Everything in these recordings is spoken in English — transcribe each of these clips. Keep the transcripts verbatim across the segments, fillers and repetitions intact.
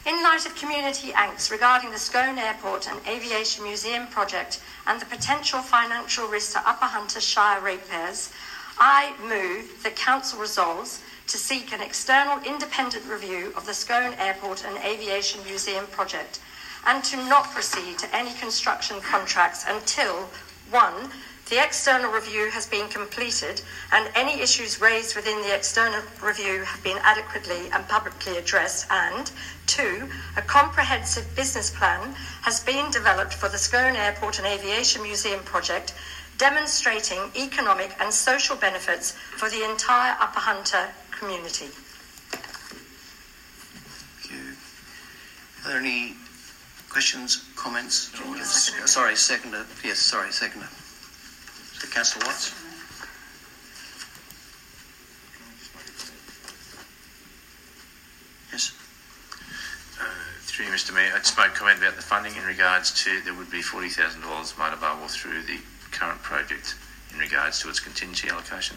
In light of community angst regarding the Scone Airport and Aviation Museum project and the potential financial risk to Upper Hunter Shire ratepayers, I move that Council resolves to seek an external independent review of the Scone Airport and Aviation Museum project and to not proceed to any construction contracts until, one, the external review has been completed and any issues raised within the external review have been adequately and publicly addressed, and two, a comprehensive business plan has been developed for the Scone Airport and Aviation Museum project, demonstrating economic and social benefits for the entire Upper Hunter community. Thank you. Are there any questions, comments? Oh, yes. Sorry, seconder. Yes, sorry, seconder. So, Councillor Watts. Yes. Uh, through you, Mister Mayor, I just made a comment about the funding in regards to there would be forty thousand dollars made available through the current project in regards to its contingency allocation.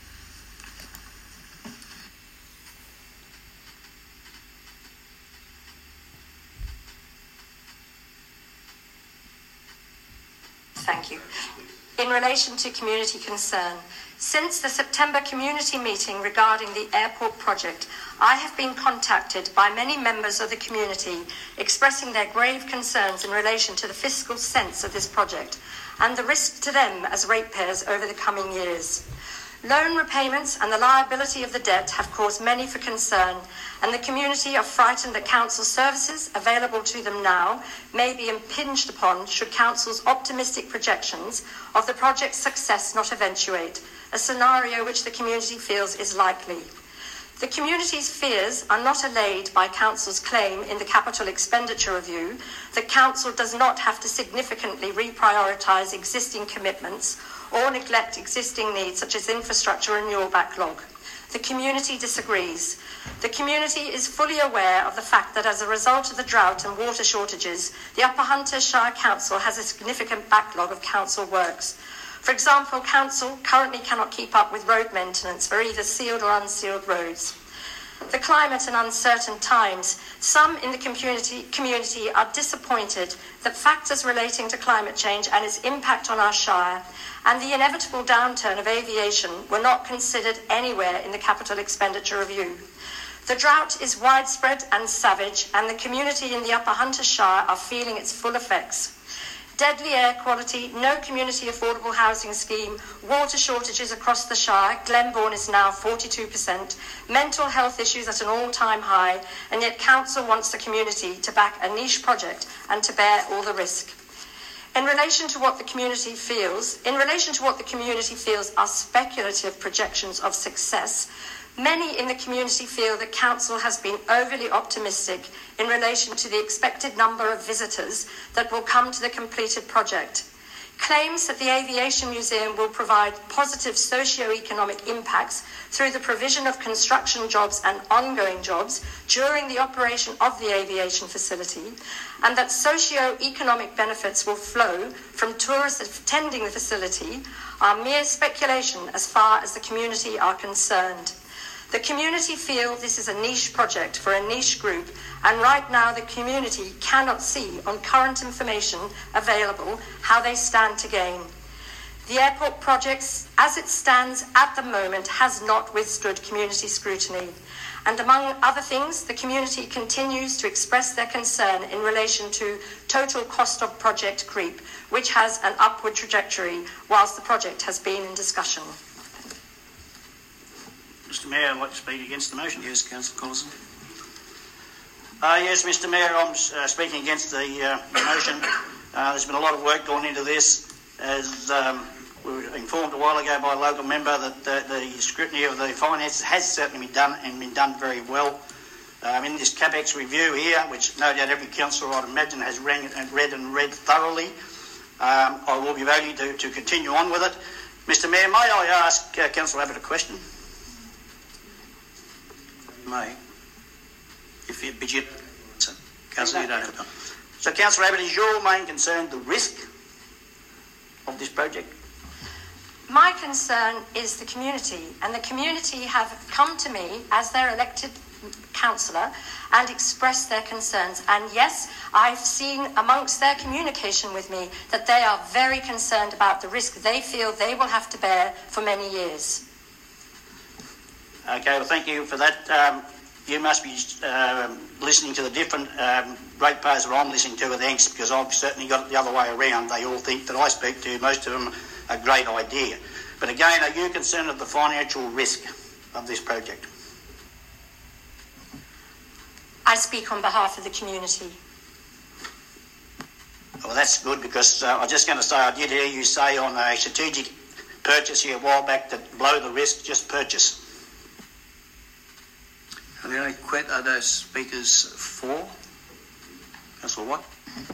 Thank you. In relation to community concern, since the September community meeting regarding the airport project, I have been contacted by many members of the community expressing their grave concerns in relation to the fiscal sense of this project and the risk to them as ratepayers over the coming years. Loan repayments and the liability of the debt have caused many for concern, and the community are frightened that council services available to them now may be impinged upon should council's optimistic projections of the project's success not eventuate, a scenario which the community feels is likely. The community's fears are not allayed by council's claim in the capital expenditure review that council does not have to significantly reprioritise existing commitments or neglect existing needs such as infrastructure renewal backlog. The community disagrees. The community is fully aware of the fact that as a result of the drought and water shortages, the Upper Hunter Shire Council has a significant backlog of council works. For example, council currently cannot keep up with road maintenance for either sealed or unsealed roads. The climate and uncertain times, some in the community, community are disappointed that factors relating to climate change and its impact on our shire and the inevitable downturn of aviation were not considered anywhere in the capital expenditure review. The drought is widespread and savage, and the community in the Upper Hunter Shire are feeling its full effects. Deadly air quality, no community affordable housing scheme, water shortages across the Shire, Glenbourne is now forty-two percent, mental health issues at an all-time high, and yet council wants the community to back a niche project and to bear all the risk. In relation to what the community feels, in relation to what the community feels are speculative projections of success, many in the community feel that council has been overly optimistic in relation to the expected number of visitors that will come to the completed project. Claims that the Aviation Museum will provide positive socio-economic impacts through the provision of construction jobs and ongoing jobs during the operation of the aviation facility, and that socio-economic benefits will flow from tourists attending the facility are mere speculation as far as the community are concerned. The community feel this is a niche project for a niche group, and right now the community cannot see on current information available how they stand to gain. The airport project, as it stands at the moment, has not withstood community scrutiny. And among other things, the community continues to express their concern in relation to total cost of project creep, which has an upward trajectory whilst the project has been in discussion. Mister Mayor, I'd like to speak against the motion. Yes, Councillor Collison. Uh, yes, Mister Mayor, I'm uh, speaking against the, uh, the motion. Uh, there's been a lot of work gone into this. As um, we were informed a while ago by a local member that the, the scrutiny of the finances has certainly been done and been done very well. Um, in this CapEx review here, which no doubt every councillor, I'd imagine, has read and read, and read thoroughly, um, I will be voting to, to continue on with it. Mister Mayor, may I ask uh, Councillor Abbott a question? May. If you, but you, so, Councillor, you don't have time. So, Councillor Abbott, is your main concern the risk of this project? My concern is the community, and the community have come to me as their elected councillor and expressed their concerns. And yes, I've seen amongst their communication with me that they are very concerned about the risk they feel they will have to bear for many years. Okay, well, thank you for that. Um, you must be um, listening to the different um, ratepayers that I'm listening to with angst, because I've certainly got it the other way around. They all think that I speak to, most of them, a great idea. But again, are you concerned of the financial risk of this project? I speak on behalf of the community. Well, that's good, because uh, I was just going to say, I did hear you say on a strategic purchase here a while back that below the risk, just purchase. Are there any que- are those speakers for? Councillor Watt?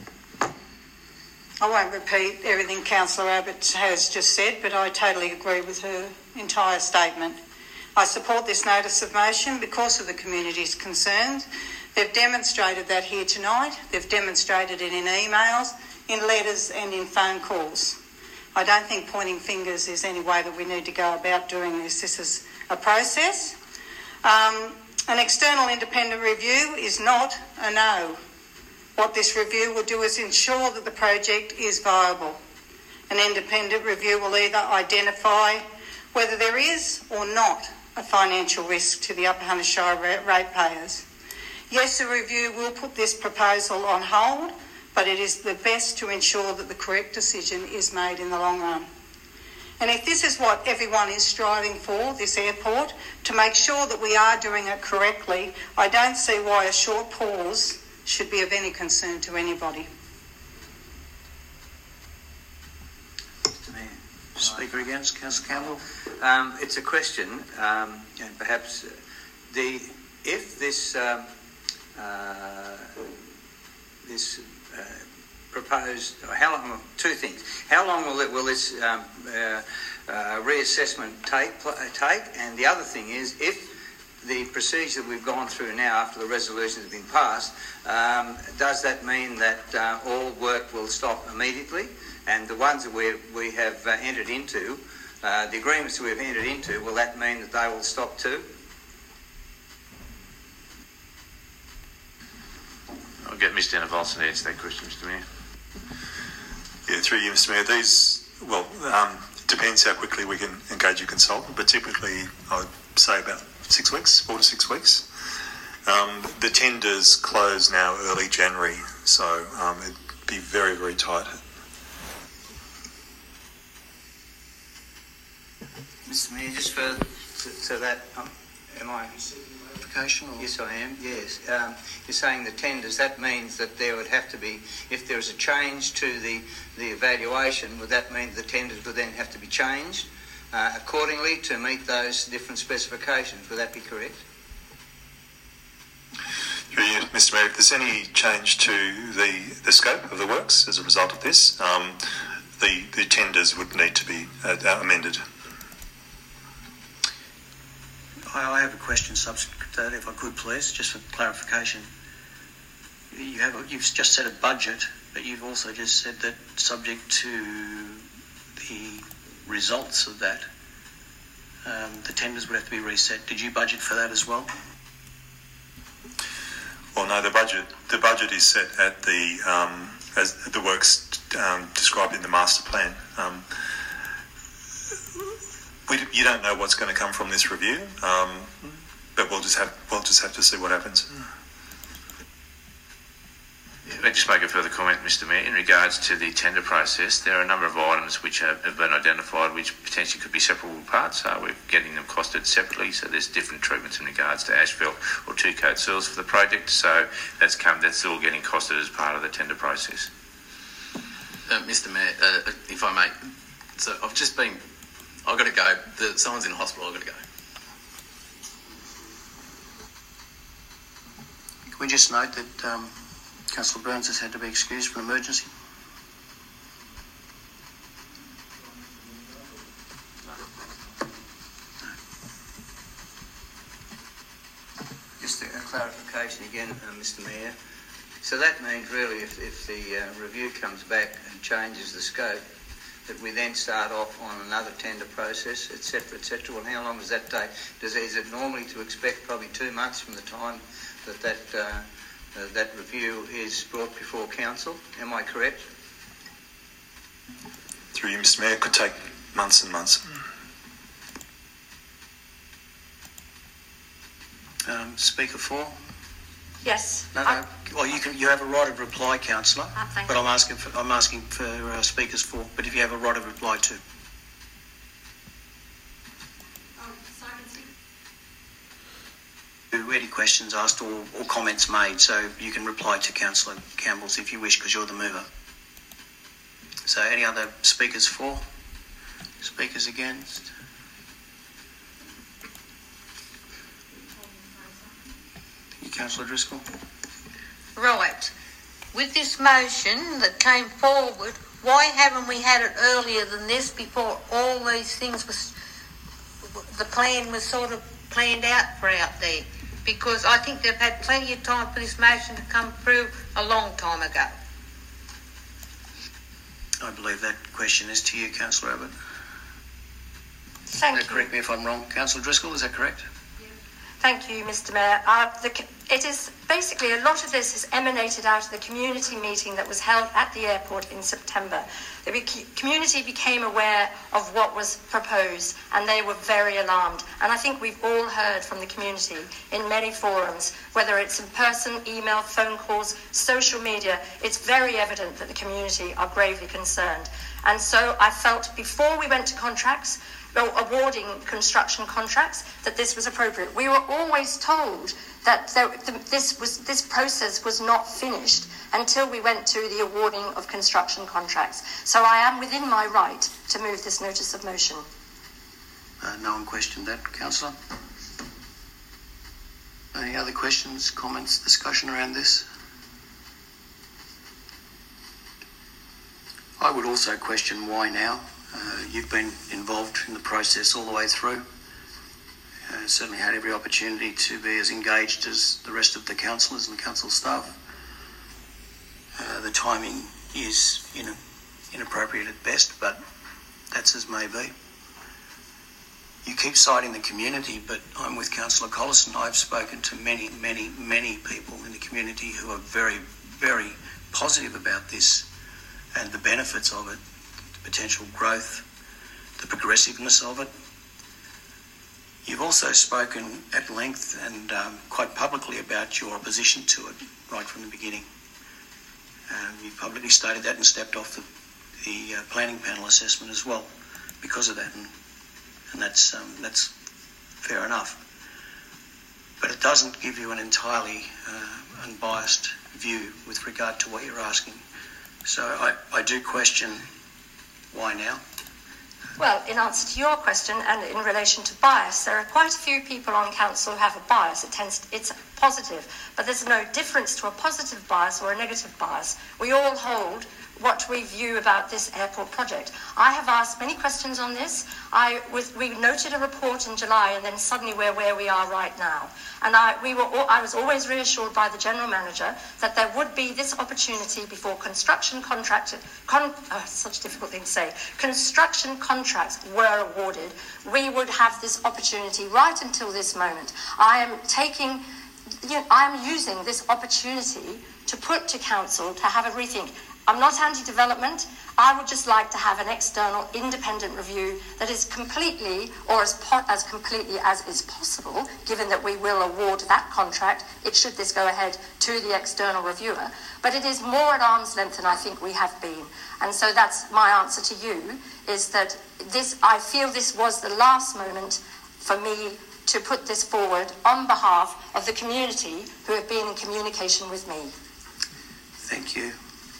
I won't repeat everything Councillor Abbott has just said, but I totally agree with her entire statement. I support this notice of motion because of the community's concerns. They've demonstrated that here tonight. They've demonstrated it in emails, in letters and in phone calls. I don't think pointing fingers is any way that we need to go about doing this. This is a process. Um, an external independent review is not a no. What this review will do is ensure that the project is viable. An independent review will either identify whether there is or not a financial risk to the Upper Hunter Shire ratepayers. Yes, a review will put this proposal on hold, but it is the best to ensure that the correct decision is made in the long run. And if this is what everyone is striving for, this airport, to make sure that we are doing it correctly, I don't see why a short pause should be of any concern to anybody. Speaker against, Councillor Campbell. Um, it's a question, um, and perhaps the if this um, uh, this uh, proposed, how long? Two things. How long will it will this um, uh, uh, reassessment take? Take, and the other thing is, if the procedure that we've gone through now after the resolution has been passed, um, does that mean that uh, all work will stop immediately? And the ones that we we have uh, entered into, uh, the agreements that we've entered into, will that mean that they will stop too? I'll get Mister Volson to answer that question, Mister Mayor. Yeah, through you, Mister Mayor. These, well, um, it depends how quickly we can engage a consultant, but typically I would say about six weeks, four to six weeks. Um, the tenders close now early January, so um, it'd be very, very tight. Mister Mayor, just further to, to that, um, am I? Application? Or? Yes, I am. Yes, um, you're saying the tenders. That means that there would have to be, if there is a change to the the evaluation, would that mean the tenders would then have to be changed uh, accordingly to meet those different specifications? Would that be correct? Through you, Mister Mayor, if there's any change to the the scope of the works as a result of this, um, the the tenders would need to be uh, amended. I have a question subsequent to that, if I could, please, just for clarification. You have, you've just said a budget, but you've also just said that subject to the results of that, um, the tenders would have to be reset. Did you budget for that as well? Well, no, the budget the budget is set at the um, as the works um, described in the master plan. Um, We, you don't know what's going to come from this review, um, but we'll just have we'll just have to see what happens. Let me just make a further comment, Mister Mayor. In regards to the tender process, there are a number of items which have, have been identified which potentially could be separable parts. Uh, we're getting them costed separately, so there's different treatments in regards to asphalt or two-coat soils for the project. So that's come that's all getting costed as part of the tender process. Uh, Mister Mayor, uh, if I may, so I've just been. I've got to go. The, someone's in hospital. I've got to go. Can we just note that um, Councillor Burns has had to be excused for an emergency? Just a, a clarification again, uh, Mister Mayor. So that means really if, if the uh, review comes back and changes the scope, that we then start off on another tender process, et cetera, et cetera. Well, how long does that take? Does, is it normally to expect probably two months from the time that that, uh, uh, that review is brought before council? Am I correct? Through you, Mister Mayor, it could take months and months. Um, speaker four. Yes. No, no. Well, you can. You have a right of reply, councillor. Ah, thank but you. I'm asking for. I'm asking for uh, speakers four. But if you have a right of reply too. Any questions asked or, or comments made, so you can reply to Councillor Campbell's if you wish, because you're the mover. So, any other speakers for? Speakers against? Thank you, Councillor Driscoll. Right. With this motion that came forward, why haven't we had it earlier than this, before all these things was, the plan was sort of planned out for out there? Because I think they've had plenty of time for this motion to come through a long time ago. I believe that question is to you, Councillor Abbott. Thank Uh, you. correct me if I'm wrong. Councillor Driscoll, is that correct? Thank you, Mister Mayor. Uh, the, it is basically a lot of this has emanated out of the community meeting that was held at the airport in September. The be- community became aware of what was proposed, and they were very alarmed. And I think we've all heard from the community in many forums, whether it's in person, email, phone calls, social media. It's very evident that the community are gravely concerned. And so I felt before we went to contracts, awarding construction contracts, that this was appropriate. We were always told that there, this was this process was not finished until we went to the awarding of construction contracts. So I am within my right to move this notice of motion. Uh, no one questioned that, Councillor. Any other questions, comments, discussion around this? I would also question why now. Uh, you've been involved in the process all the way through. Uh, certainly had every opportunity to be as engaged as the rest of the councillors and council staff. Uh, the timing is in, inappropriate at best, but that's as may be. You keep citing the community, but I'm with Councillor Collison. I've spoken to many, many, many people in the community who are very, very positive about this and the benefits of it. Potential growth, the progressiveness of it. You've also spoken at length and um, quite publicly about your opposition to it right from the beginning. Um, you publicly stated that and stepped off the, the uh, planning panel assessment as well because of that, and, and that's um, that's fair enough. But it doesn't give you an entirely uh, unbiased view with regard to what you're asking. So I, I do question. Why now? Well, in answer to your question and in relation to bias, there are quite a few people on council who have a bias. It tends to, it's positive, but there's no difference to a positive bias or a negative bias. We all hold what we view about this airport project. I have asked many questions on this. I was, we noted a report in July, and then suddenly we're where we are right now. And I, we were, all, I was always reassured by the General Manager that there would be this opportunity before construction contract, con, oh, such a difficult thing to say, construction contracts were awarded. We would have this opportunity right until this moment. I am taking, you know, I am using this opportunity to put to Council to have a rethink. I'm not anti-development. I would just like to have an external independent review that is completely, or as po- as completely as is possible, given that we will award that contract, it should this go ahead to the external reviewer. But it is more at arm's length than I think we have been. And so that's my answer to you, is that this, I feel this was the last moment for me to put this forward on behalf of the community who have been in communication with me. Thank you.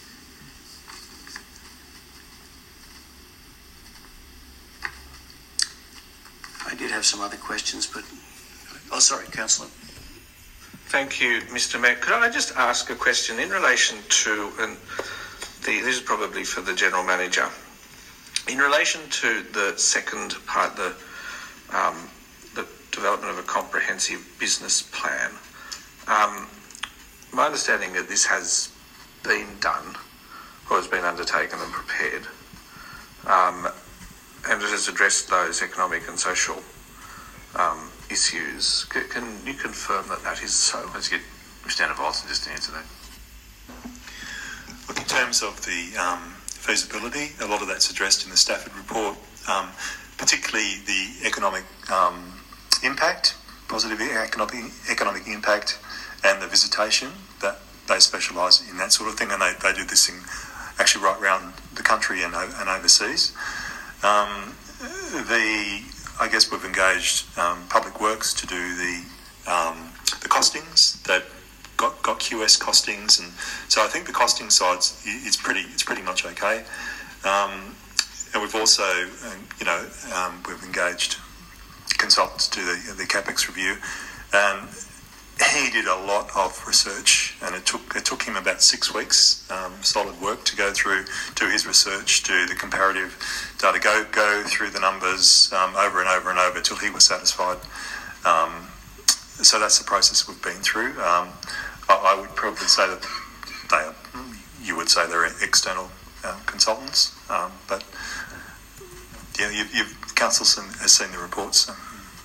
I did have some other questions, but... Oh, sorry, Councillor. Thank you, Mister Mayor. Could I just ask a question in relation to, and the, this is probably for the General Manager, in relation to the second part, the, um, the development of a comprehensive business plan. Um, my understanding that this has been done, or has been undertaken and prepared. um, and it has addressed those economic and social um, issues. C- can you confirm that that is so? Let's get Mister Anna Volson just to answer that. Look, in terms of the um, feasibility, a lot of that's addressed in the Stafford report, um, particularly the economic um, impact, positive economic economic impact, and the visitation. That they specialise in that sort of thing, and they, they do this thing actually right around the country and, and overseas. Um, the I guess we've engaged um, Public Works to do the um, the costings. They've got, got Q S costings, and so I think the costing side is pretty it's pretty much okay. Um, and we've also, you know, um, we've engaged consultants to do the, the CapEx review, and he did a lot of research, and it took it took him about six weeks, um, solid work to go through, do his research, do the comparative data, go go through the numbers um, over and over and over till he was satisfied. Um, so that's the process we've been through. Um, I, I would probably say that they are, you would say they're external uh, consultants, um, but yeah, you've, you've council has seen the reports. So.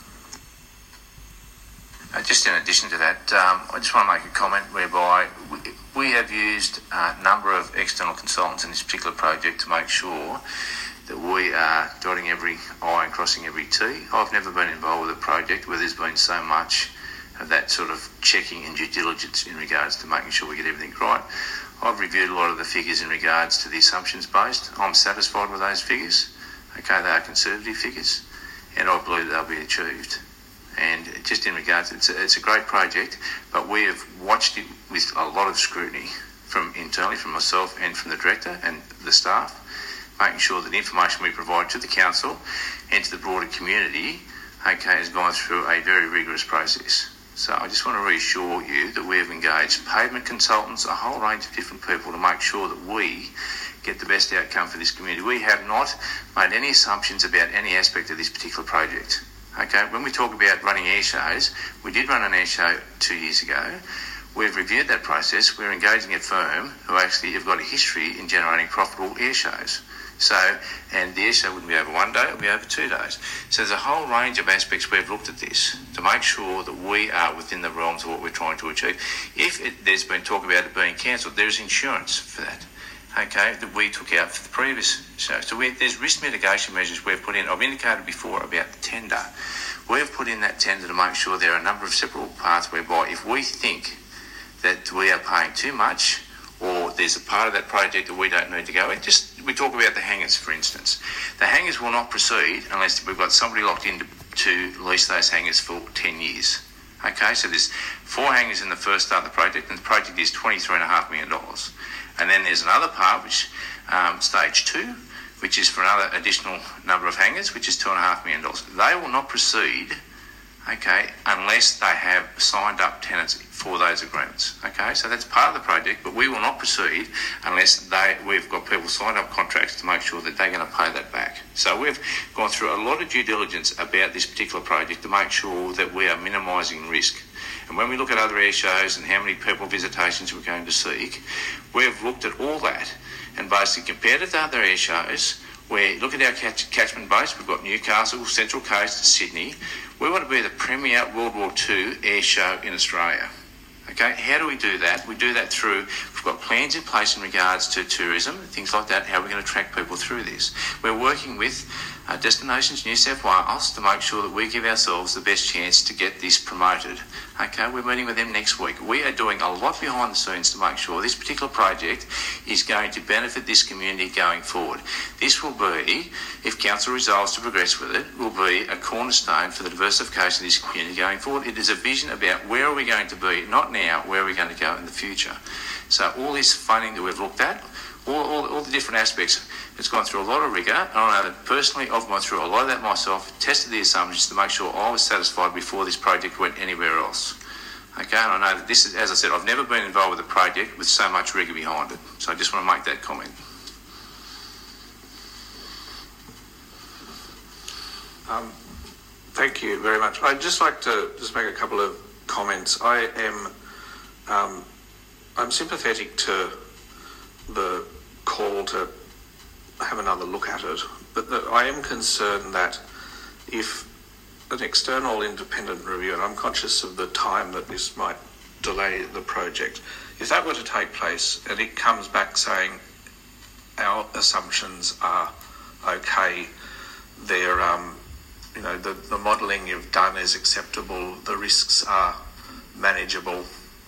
Uh, just in addition to that, um, I just want to make a comment whereby we, we have used a number of external consultants in this particular project to make sure that we are dotting every I and crossing every T. I've never been involved with a project where there's been so much of that sort of checking and due diligence in regards to making sure we get everything right. I've reviewed a lot of the figures in regards to the assumptions based. I'm satisfied with those figures. Okay, they are conservative figures, and I believe they'll be achieved. And just in regards, it's a, it's a great project, but we have watched it with a lot of scrutiny from internally, from myself and from the director and the staff, making sure that the information we provide to the council and to the broader community, okay, has gone through a very rigorous process. So I just want to reassure you that we have engaged pavement consultants, a whole range of different people to make sure that we get the best outcome for this community. We have not made any assumptions about any aspect of this particular project. Okay, when we talk about running air shows, we did run an air show two years ago. We've reviewed that process. We're engaging a firm who actually have got a history in generating profitable air shows. So, and the air show wouldn't be over one day, it'll be over two days. So there's a whole range of aspects we've looked at this to make sure that we are within the realms of what we're trying to achieve. If it, there's been talk about it being cancelled, there's insurance for that. Okay, that we took out for the previous show. So we, there's risk mitigation measures we've put in. I've indicated before about the tender. We've put in that tender to make sure there are a number of separable parts whereby if we think that we are paying too much or there's a part of that project that we don't need to go in, just we talk about the hangars, for instance. The hangars will not proceed unless we've got somebody locked in to, to lease those hangars for ten years. Okay, so there's four hangars in the first start of the project, and the project is twenty-three point five million dollars. And then there's another part, which um, stage two, which is for another additional number of hangars, which is two and a half million dollars. They will not proceed, okay, unless they have signed up tenants for those agreements. Okay, so that's part of the project, but we will not proceed unless they we've got people signed up contracts to make sure that they're going to pay that back. So we've gone through a lot of due diligence about this particular project to make sure that we are minimising risk. And when we look at other air shows and how many people visitations we're going to seek, we've looked at all that and basically compared it to other air shows where, look at our catch, catchment base, we've got Newcastle, Central Coast, Sydney. We want to be the premier World War Two air show in Australia. Okay, how do we do that? We do that through, we've got plans in place in regards to tourism, things like that, how we're going to attract people through this. We're working with uh, Destinations New South Wales to make sure that we give ourselves the best chance to get this promoted. Okay, we're meeting with them next week. We are doing a lot behind the scenes to make sure this particular project is going to benefit this community going forward. This will be, if council resolves to progress with it, will be a cornerstone for the diversification of this community going forward. It is a vision about where are we going to be, not now, where are we going to go in the future. So all this funding that we've looked at, all, all, all the different aspects, it's gone through a lot of rigour, and I know that personally I've gone through a lot of that myself, tested the assumptions to make sure I was satisfied before this project went anywhere else. Okay, and I know that this is, as I said, I've never been involved with a project with so much rigour behind it. So I just want to make that comment. Um, thank you very much. I'd just like to just make a couple of comments. I am um, I'm sympathetic to the call to have another look at it, but the, I am concerned that if an external independent review, and I'm conscious of the time that this might delay the project, if that were to take place and it comes back saying our assumptions are okay, they're, um, you know, the, the modelling you've done is acceptable, the risks are manageable,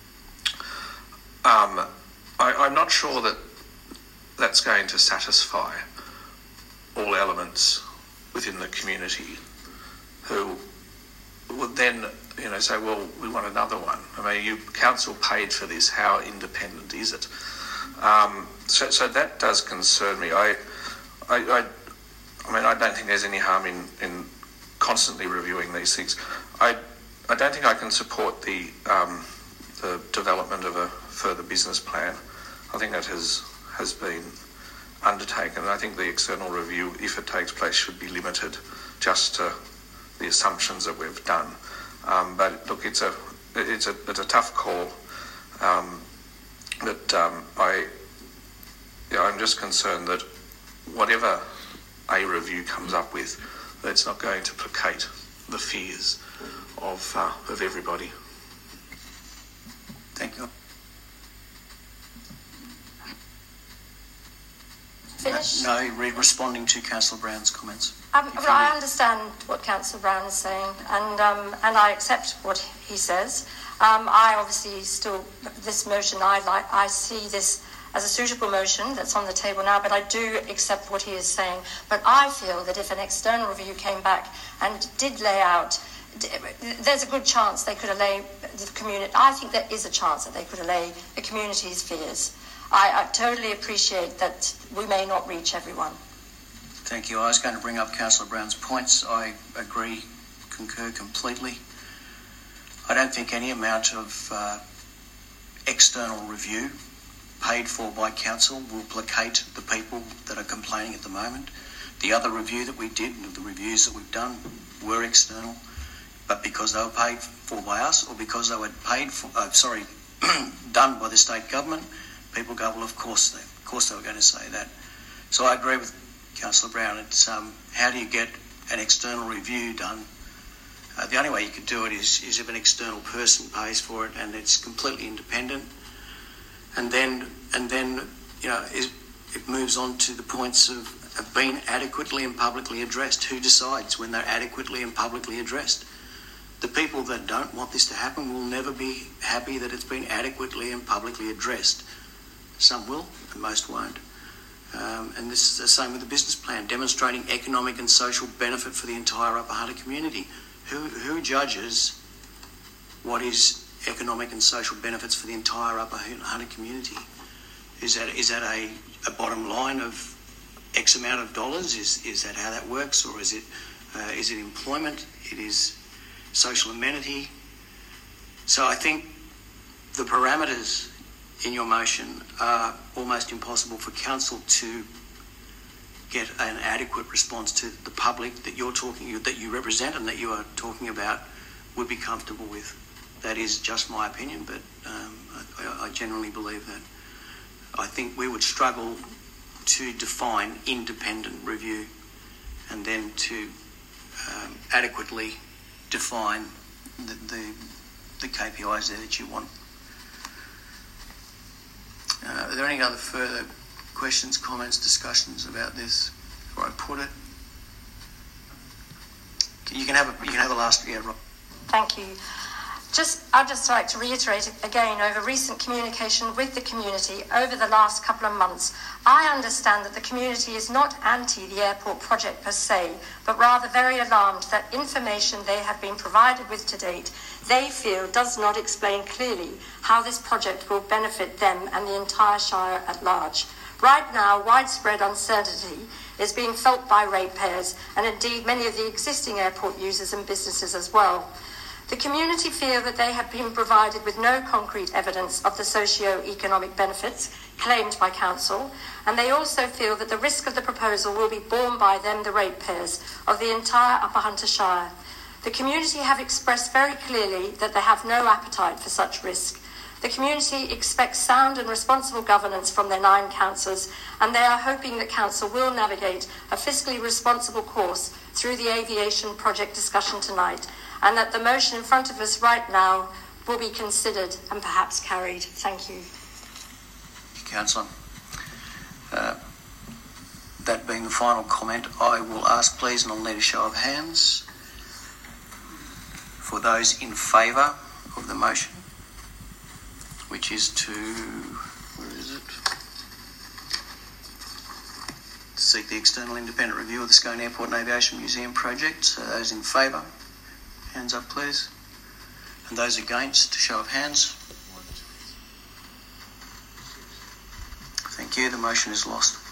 um, I, I'm not sure that that's going to satisfy all elements within the community who would then, you know, say, well, we want another one. I mean, you council paid for this. How independent is it? Um, so, so that does concern me. I, I, I, I mean, I don't think there's any harm in, in constantly reviewing these things. I, I don't think I can support the, um, the development of a further business plan. I think that has has been undertaken. I think the external review, if it takes place, should be limited just to the assumptions that we've done. Um, but look, it's a it's a it's a tough call. Um, but um, I, yeah, I'm just concerned that whatever a review comes up with, that's not going to placate the fears of uh, of everybody. Thank you. Finish? No, re- responding to Councillor Brown's comments. Um, well, I understand what Councillor Brown is saying, and um, and I accept what he says. Um, I obviously still this motion. I like. I see this as a suitable motion that's on the table now, but I do accept what he is saying. But I feel that if an external review came back and did lay out, there's a good chance they could allay the community. I think there is a chance that they could allay the community's fears. I, I totally appreciate that we may not reach everyone. Thank you. I was going to bring up Councillor Brown's points. I agree, concur completely. I don't think any amount of uh, external review paid for by council will placate the people that are complaining at the moment. The other review that we did, the reviews that we've done, were external, but because they were paid for by us, or because they were paid for, uh, sorry, done by the state government, people go, well, of course they, of course they were going to say that. So I agree with Councillor Brown. It's um, how do you get an external review done? Uh, the only way you could do it is, is if an external person pays for it and it's completely independent. And then, and then, you know, it, it moves on to the points of, of being adequately and publicly addressed. Who decides when they're adequately and publicly addressed? The people that don't want this to happen will never be happy that it's been adequately and publicly addressed. Some will, and most won't. Um, and this is the same with the business plan, demonstrating economic and social benefit for the entire Upper Hunter community. Who, who judges what is economic and social benefits for the entire Upper Hunter community? Is that is that a, a bottom line of X amount of dollars? Is is that how that works, or is it uh, is it employment? It is social amenity. So I think the parameters in your motion are almost impossible for council to get an adequate response to the public that you're talking, that you represent and that you are talking about would be comfortable with. That is just my opinion, but um, I, I generally believe that. I think we would struggle to define independent review and then to um, adequately define the, the, the K P Is there that you want. Uh, are there any other further questions, comments, discussions about this before I put it? You can have a you can have a last yeah, Rob. Thank you. Just, I'd just like to reiterate again, over recent communication with the community over the last couple of months, I understand that the community is not anti the airport project per se, but rather very alarmed that information they have been provided with to date, they feel does not explain clearly how this project will benefit them and the entire Shire at large. Right now, widespread uncertainty is being felt by ratepayers and indeed many of the existing airport users and businesses as well. The community feel that they have been provided with no concrete evidence of the socio-economic benefits claimed by council, and they also feel that the risk of the proposal will be borne by them, the ratepayers, of the entire Upper Hunter Shire. The community have expressed very clearly that they have no appetite for such risk. The community expects sound and responsible governance from their nine councillors, and they are hoping that Council will navigate a fiscally responsible course through the aviation project discussion tonight, and that the motion in front of us right now will be considered and perhaps carried. Thank you. Councillor. Uh, that being the final comment, I will ask please, and I'll need a show of hands, for those in favour of the motion, which is to, where is it? To seek the external independent review of the Scone Airport and Aviation Museum project. So those in favour, hands up please. And those against, a show of hands. Thank you, the motion is lost.